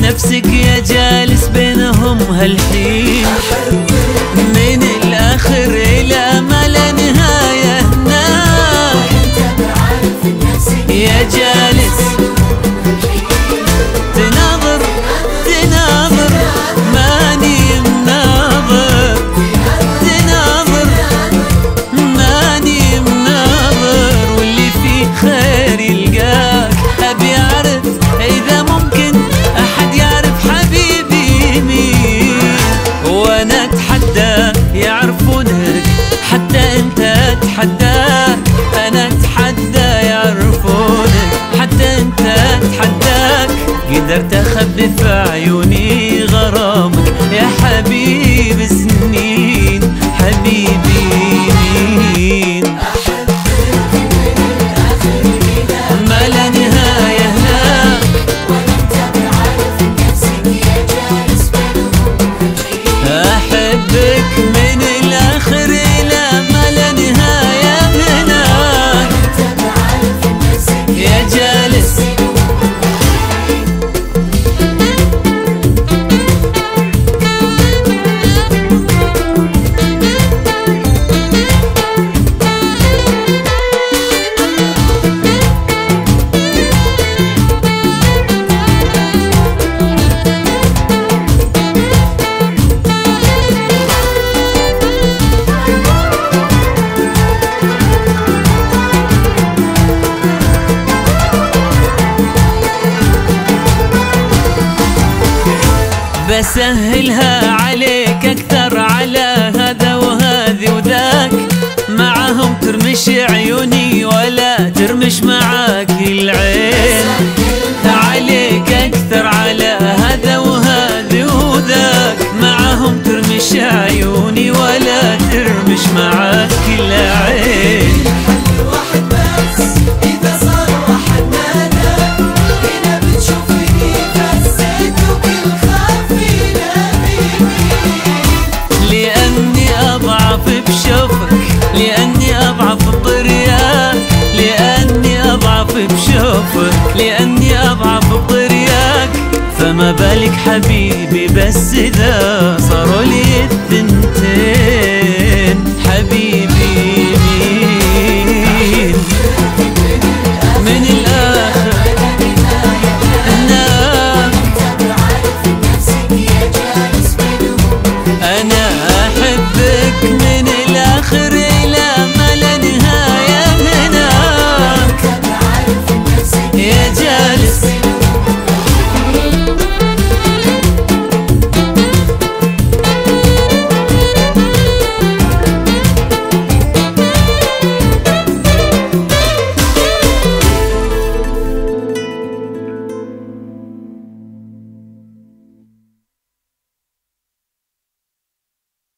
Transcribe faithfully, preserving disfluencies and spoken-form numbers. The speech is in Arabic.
نفسك يا جالس بينهم هالحين، من الآخر إلى ما لا نهاية هناك، يا جالس تناظر تناظر ماني مناظر، تناظر ماني مناظر، واللي فيه خير يلقاك. أبي أعرف إذا ممكن أحد يعرف حبيبي مين، وأنا أتحدى يعرفونك، حتى أنت أتحداك، أنا أتحدى يعرفونك، حتى أنت أتحداك. قدرت أخبي في عيوني غرامك يا حبيب سنين، حبيبي مين ما لا نهاية هناك، أحبك من الآخر إلى ما لا نهاية هناك، يا جالس بسهلها عليك أكثر، على هذا وهذي وذاك، معهم ترمش عيوني ولا ترمش معاك العين، عليك أكثر على هذا وهذي وذاك، معهم ترمش عيوني ولا ترمش معاك العين. لأني أضعف بطرياك، لأني أضعف بشوفك، لأني أضعف بطرياك، فما بالك حبيبي بس إذا صاروا لي الثنتين، حبيبي